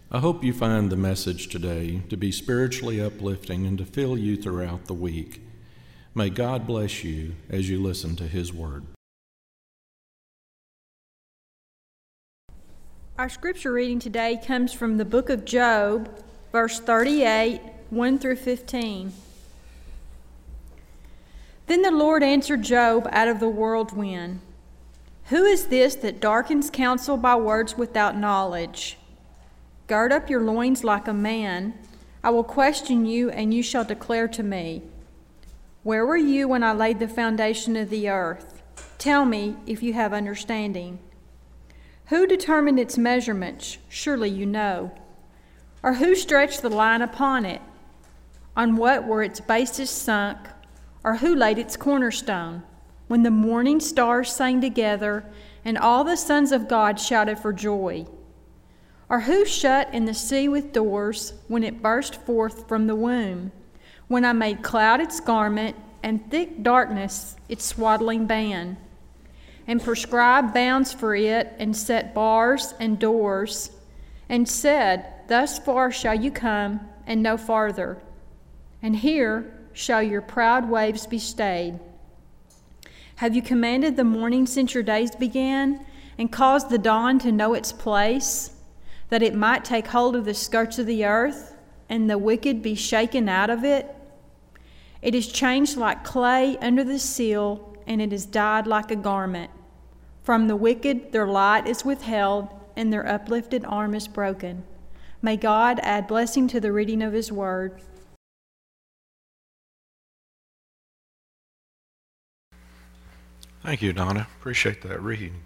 I hope you find the message today to be spiritually uplifting and to fill you throughout the week. May God bless you as you listen to His Word. Our scripture reading today comes from the book of Job, verse 38, 1 through 15. Then the Lord answered Job out of the whirlwind, "Who is this that darkens counsel by words without knowledge? Gird up your loins like a man. I will question you, and you shall declare to me. Where were you when I laid the foundation of the earth? Tell me if you have understanding. Who determined its measurements? Surely you know. Or who stretched the line upon it? On what were its bases sunk? Or who laid its cornerstone? When the morning stars sang together, and all the sons of God shouted for joy. Or who shut in the sea with doors when it burst forth from the womb? When I made cloud its garment, and thick darkness its swaddling band, and prescribed bounds for it, and set bars and doors, and said, Thus far shall you come, and no farther, and here shall your proud waves be stayed. Have you commanded the morning since your days began, and caused the dawn to know its place, that it might take hold of the skirts of the earth, and the wicked be shaken out of it? It is changed like clay under the seal, and it is dyed like a garment. From the wicked their light is withheld, and their uplifted arm is broken. May God add blessing to the reading of His word. Thank you, Donna. Appreciate that reading.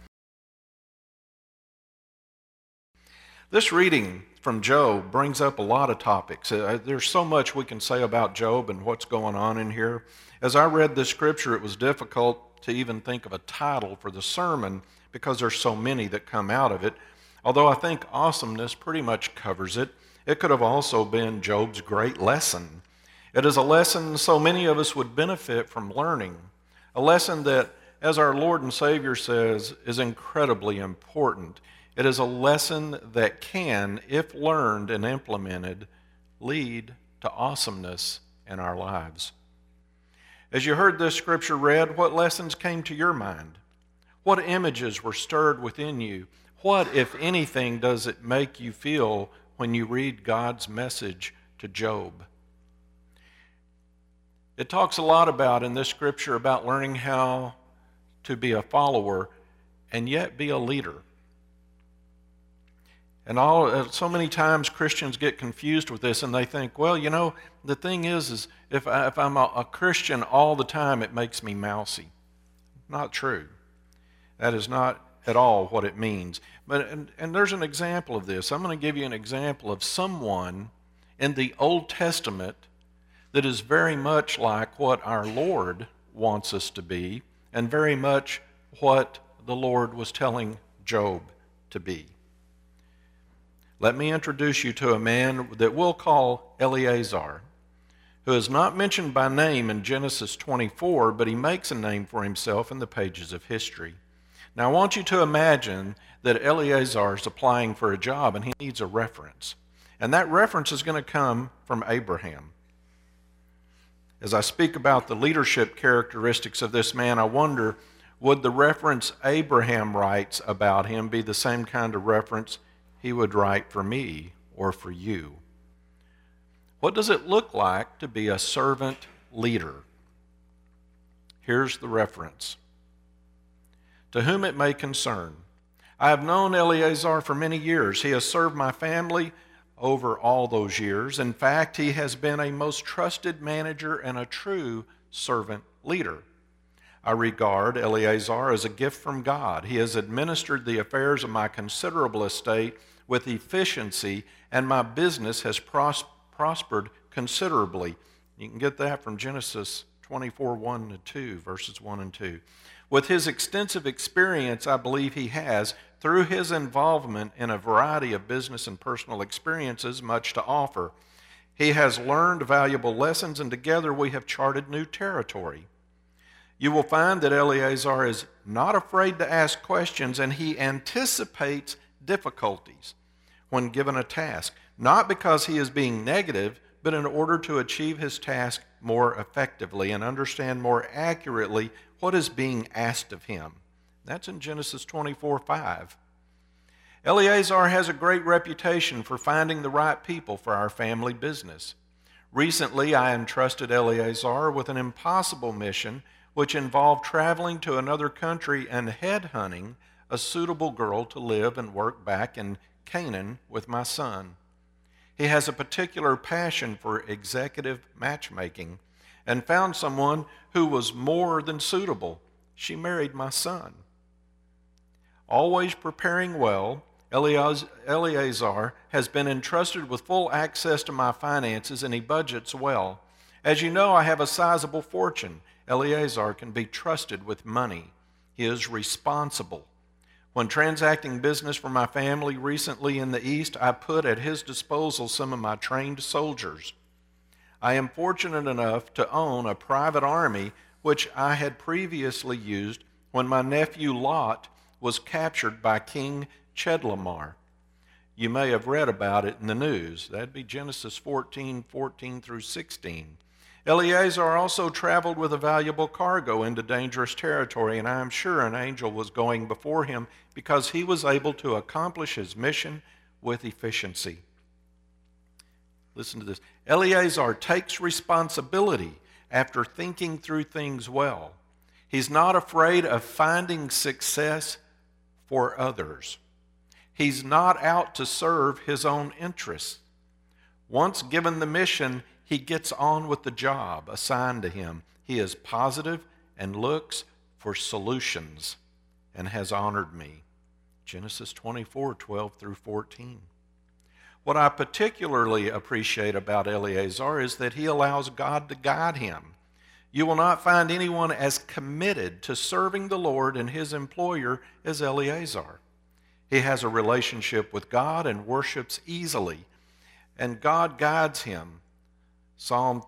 This reading from Job brings up a lot of topics. There's so much we can say about Job and what's going on in here. As I read this scripture, it was difficult to even think of a title for the sermon because there's so many that come out of it. Although I think awesomeness pretty much covers it. It could have also been Job's great lesson. It is a lesson so many of us would benefit from learning. A lesson that, as our Lord and Savior says, is incredibly important. It is a lesson that can, if learned and implemented, lead to awesomeness in our lives. As you heard this scripture read, what lessons came to your mind? What images were stirred within you? What, if anything, does it make you feel when you read God's message to Job? It talks a lot about, in this scripture, about learning how to be a follower and yet be a leader. And so many times Christians get confused with this and they think, well, you know, the thing is if I'm a Christian all the time, it makes me mousy. Not true. That is not at all what it means. And there's an example of this. I'm going to give you an example of someone in the Old Testament that is very much like what our Lord wants us to be and very much what the Lord was telling Job to be. Let me introduce you to a man that we'll call Eleazar, who is not mentioned by name in Genesis 24, but he makes a name for himself in the pages of history. Now I want you to imagine that Eleazar is applying for a job and he needs a reference. And that reference is going to come from Abraham. As I speak about the leadership characteristics of this man, I wonder, would the reference Abraham writes about him be the same kind of reference he would write for me or for you? What does it look like to be a servant leader? Here's the reference. To whom it may concern, I have known Eleazar for many years. He has served my family over all those years. In fact, he has been a most trusted manager and a true servant leader. I regard Eleazar as a gift from God. He has administered the affairs of my considerable estate with efficiency, and my business has prospered considerably. You can get that from Genesis 24, 1 to 2, verses 1 and 2. With his extensive experience, I believe he has, through his involvement in a variety of business and personal experiences, much to offer. He has learned valuable lessons, and together we have charted new territory. You will find that Eleazar is not afraid to ask questions, and he anticipates difficulties. when given a task, not because he is being negative, but in order to achieve his task more effectively and understand more accurately what is being asked of him. That's in Genesis 24:5. Eleazar has a great reputation for finding the right people for our family business. Recently, I entrusted Eleazar with an impossible mission which involved traveling to another country and headhunting a suitable girl to live and work back in Canaan with my son. He has a particular passion for executive matchmaking and found someone who was more than suitable. She married my son. Always preparing well, Eleazar has been entrusted with full access to my finances, and he budgets well. As you know, I have a sizable fortune. Eleazar can be trusted with money. He is responsible. When transacting business for my family recently in the East, I put at his disposal some of my trained soldiers. I am fortunate enough to own a private army, which I had previously used when my nephew Lot was captured by King Chedorlaomer. You may have read about it in the news. That'd be Genesis 14:14 through 16. Eleazar also traveled with a valuable cargo into dangerous territory, and I am sure an angel was going before him because he was able to accomplish his mission with efficiency. Listen to this. Eleazar takes responsibility after thinking through things well. He's not afraid of finding success for others. He's not out to serve his own interests. Once given the mission, he gets on with the job assigned to him. He is positive and looks for solutions and has honored me. Genesis 24:12 through 14. What I particularly appreciate about Eleazar is that he allows God to guide him. You will not find anyone as committed to serving the Lord and his employer as Eleazar. He has a relationship with God and worships easily, and God guides him. Psalm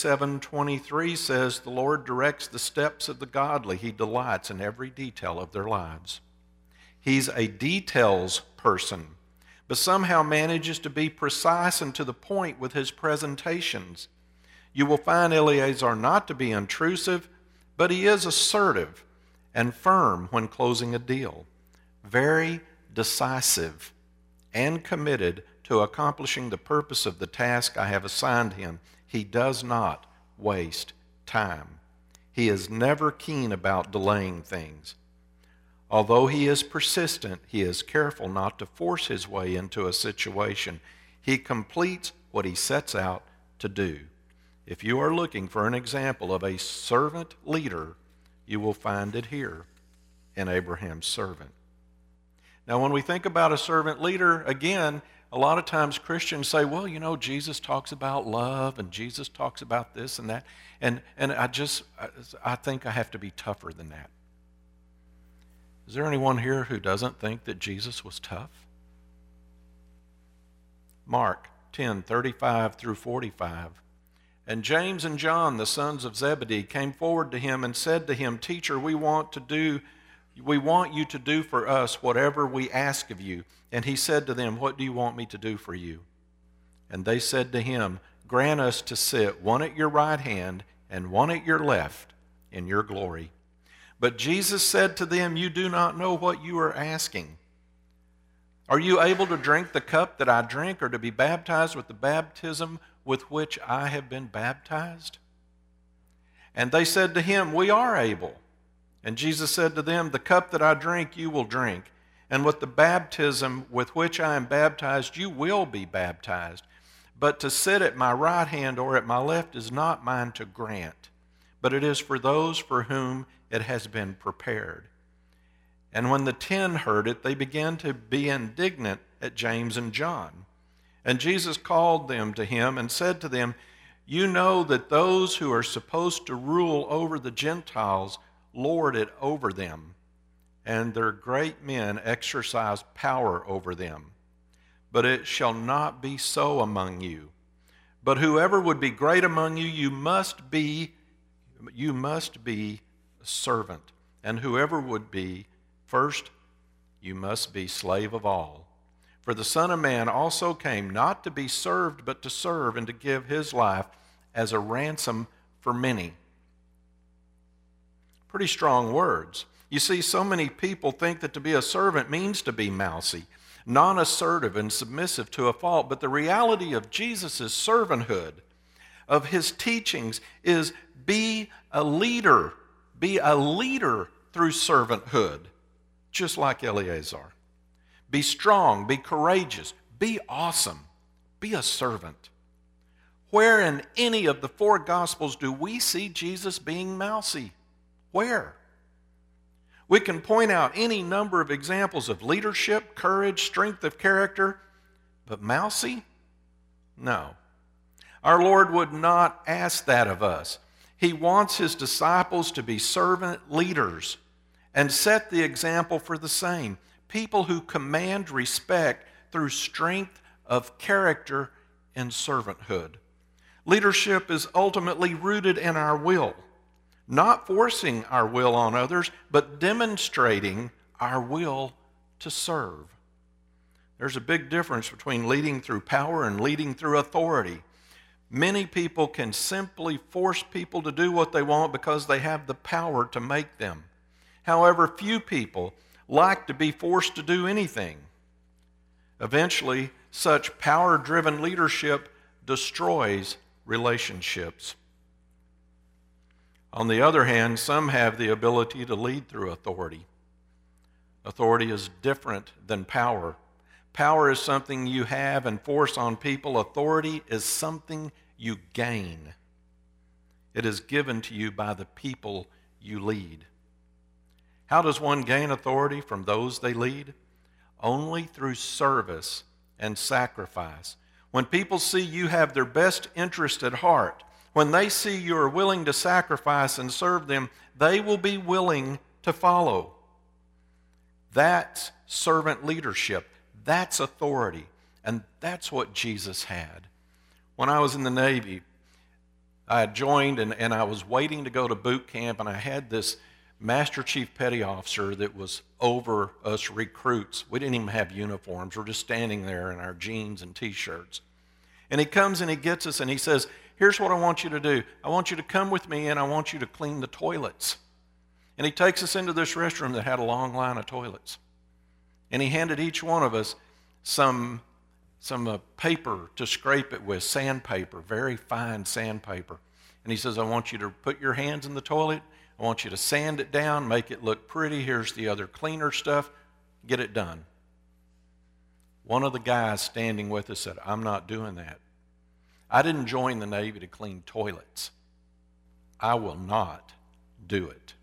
37:23 says, "The Lord directs the steps of the godly. He delights in every detail of their lives." He's a details person, but somehow manages to be precise and to the point with his presentations. You will find Eleazar not to be intrusive, but he is assertive and firm when closing a deal. Very decisive and committed to accomplishing the purpose of the task I have assigned him. He does not waste time. He is never keen about delaying things. Although he is persistent, he is careful not to force his way into a situation. He completes what he sets out to do. If you are looking for an example of a servant leader, you will find it here in Abraham's servant. Now, when we think about a servant leader, again, a lot of times Christians say, well, you know, Jesus talks about love and Jesus talks about this and that. And I think I have to be tougher than that. Is there anyone here who doesn't think that Jesus was tough? Mark 10:35 through 45. And James and John, the sons of Zebedee, came forward to him and said to him, "Teacher, we want you to do for us whatever we ask of you." And he said to them, "What do you want me to do for you?" And they said to him, "Grant us to sit one at your right hand and one at your left in your glory." But Jesus said to them, "You do not know what you are asking. Are you able to drink the cup that I drink, or to be baptized with the baptism with which I have been baptized?" And they said to him, "We are able." And Jesus said to them, "The cup that I drink you will drink, and with the baptism with which I am baptized you will be baptized. But to sit at my right hand or at my left is not mine to grant, but it is for those for whom it has been prepared." And when the 10 heard it, they began to be indignant at James and John. And Jesus called them to him and said to them, "You know that those who are supposed to rule over the Gentiles lord it over them, and their great men exercise power over them. But it shall not be so among you. But whoever would be great among you, you must be a servant. And whoever would be first, you must be slave of all. For the Son of Man also came not to be served, but to serve, and to give his life as a ransom for many. Pretty strong words. You see, so many people think that to be a servant means to be mousy, non-assertive and submissive to a fault. But the reality of Jesus' servanthood, of his teachings, is be a leader. Be a leader through servanthood, just like Eleazar. Be strong, be courageous, be awesome, be a servant. Where in any of the four Gospels do we see Jesus being mousy? Where? We can point out any number of examples of leadership, courage, strength of character, but mousy? No. Our Lord would not ask that of us. He wants his disciples to be servant leaders and set the example for the same. People who command respect through strength of character and servanthood. Leadership is ultimately rooted in our will, not forcing our will on others, but demonstrating our will to serve. There's a big difference between leading through power and leading through authority. Many people can simply force people to do what they want because they have the power to make them. However, few people like to be forced to do anything. Eventually, such power-driven leadership destroys relationships. On the other hand, some have the ability to lead through authority. Authority is different than power. Power is something you have and force on people. Authority is something you gain. It is given to you by the people you lead. How does one gain authority from those they lead? Only through service and sacrifice. When people see you have their best interest at heart, when they see you are willing to sacrifice and serve them, they will be willing to follow. That's servant leadership. That's authority. And that's what Jesus had. When I was in the Navy, I had joined and I was waiting to go to boot camp, and I had this Master Chief Petty Officer that was over us recruits. We didn't even have uniforms. We're just standing there in our jeans and T-shirts. And he comes and he gets us and he says, here's what I want you to do. I want you to come with me and I want you to clean the toilets. And he takes us into this restroom that had a long line of toilets. And he handed each one of us some paper to scrape it with, sandpaper, very fine sandpaper. And he says, I want you to put your hands in the toilet. I want you to sand it down, make it look pretty. Here's the other cleaner stuff. Get it done. One of the guys standing with us said, I'm not doing that. I didn't join the Navy to clean toilets. I will not do it.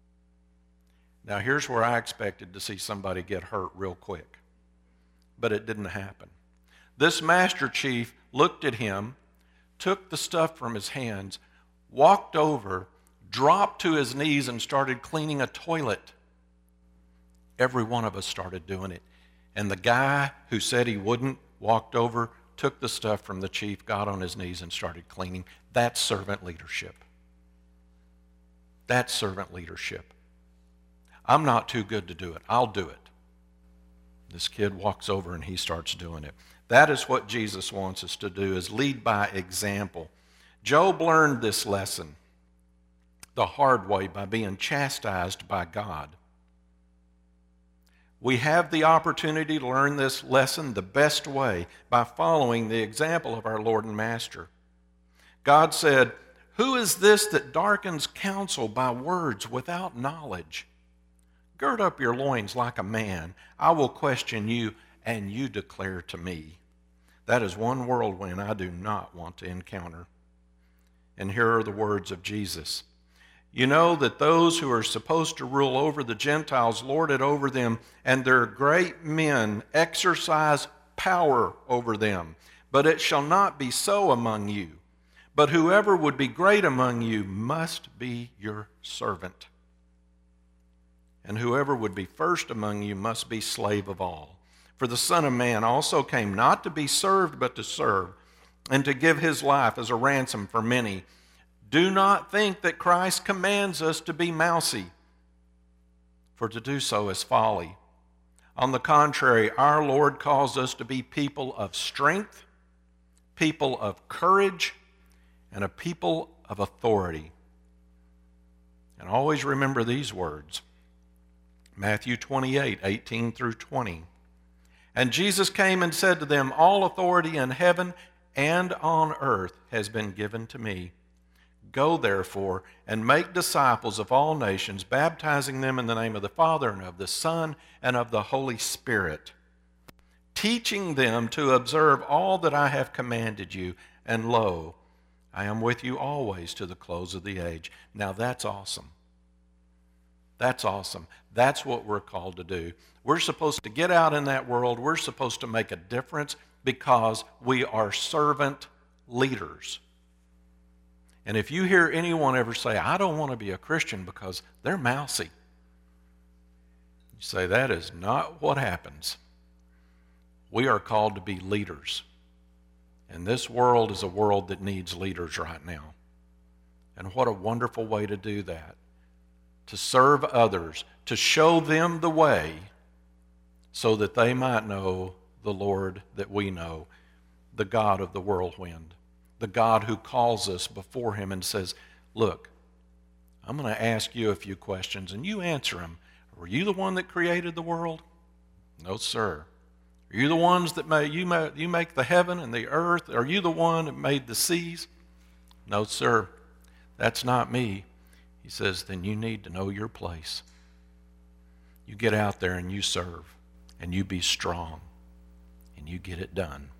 Now here's where I expected to see somebody get hurt real quick. But it didn't happen. This Master Chief looked at him, took the stuff from his hands, walked over, dropped to his knees and started cleaning a toilet. Every one of us started doing it. And the guy who said he wouldn't walked over, took the stuff from the chief, got on his knees and started cleaning. That's servant leadership. That's servant leadership. I'm not too good to do it. I'll do it. This kid walks over and he starts doing it. That is what Jesus wants us to do, is lead by example. Job learned this lesson the hard way by being chastised by God. We have the opportunity to learn this lesson the best way by following the example of our Lord and Master. God said, who is this that darkens counsel by words without knowledge? Gird up your loins like a man. I will question you, and you declare to me. That is one whirlwind I do not want to encounter. And here are the words of Jesus. You know that those who are supposed to rule over the Gentiles lord it over them, and their great men exercise power over them. But it shall not be so among you. But whoever would be great among you must be your servant. And whoever would be first among you must be slave of all. For the Son of Man also came not to be served, but to serve, and to give his life as a ransom for many. Do not think that Christ commands us to be mousy, for to do so is folly. On the contrary, our Lord calls us to be people of strength, people of courage, and a people of authority. And always remember these words. Matthew 28:18 through 20. And Jesus came and said to them, all authority in heaven and on earth has been given to me. Go therefore and make disciples of all nations, baptizing them in the name of the Father and of the Son and of the Holy Spirit, teaching them to observe all that I have commanded you. And lo, I am with you always to the close of the age. Now that's awesome. That's awesome. That's what we're called to do. We're supposed to get out in that world. We're supposed to make a difference because we are servant leaders. And if you hear anyone ever say, I don't want to be a Christian because they're mousy, you say, that is not what happens. We are called to be leaders. And this world is a world that needs leaders right now. And what a wonderful way to do that. To serve others, to show them the way so that they might know the Lord that we know, the God of the whirlwind, the God who calls us before him and says, look, I'm going to ask you a few questions and you answer them. Were you the one that created the world? No, sir. Are you the ones that you make the heaven and the earth? Are you the one that made the seas? No, sir. That's not me. He says, then you need to know your place. You get out there and you serve, and you be strong, and you get it done.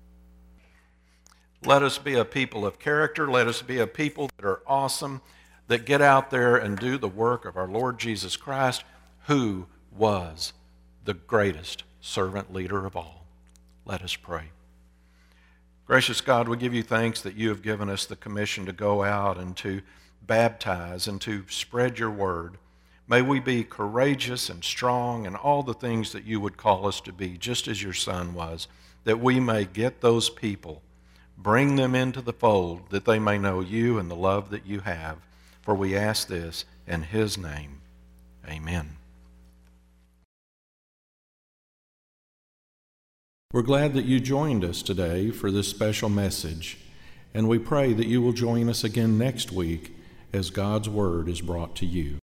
Let us be a people of character. Let us be a people that are awesome, that get out there and do the work of our Lord Jesus Christ, who was the greatest servant leader of all. Let us pray. Gracious God, we give you thanks that you have given us the commission to go out and to baptize and to spread your word. May we be courageous and strong and all the things that you would call us to be, just as your Son was, that we may get those people, bring them into the fold, that they may know you and the love that you have. For we ask this in his name. Amen. We're glad that you joined us today for this special message, and we pray that you will join us again next week as God's Word is brought to you.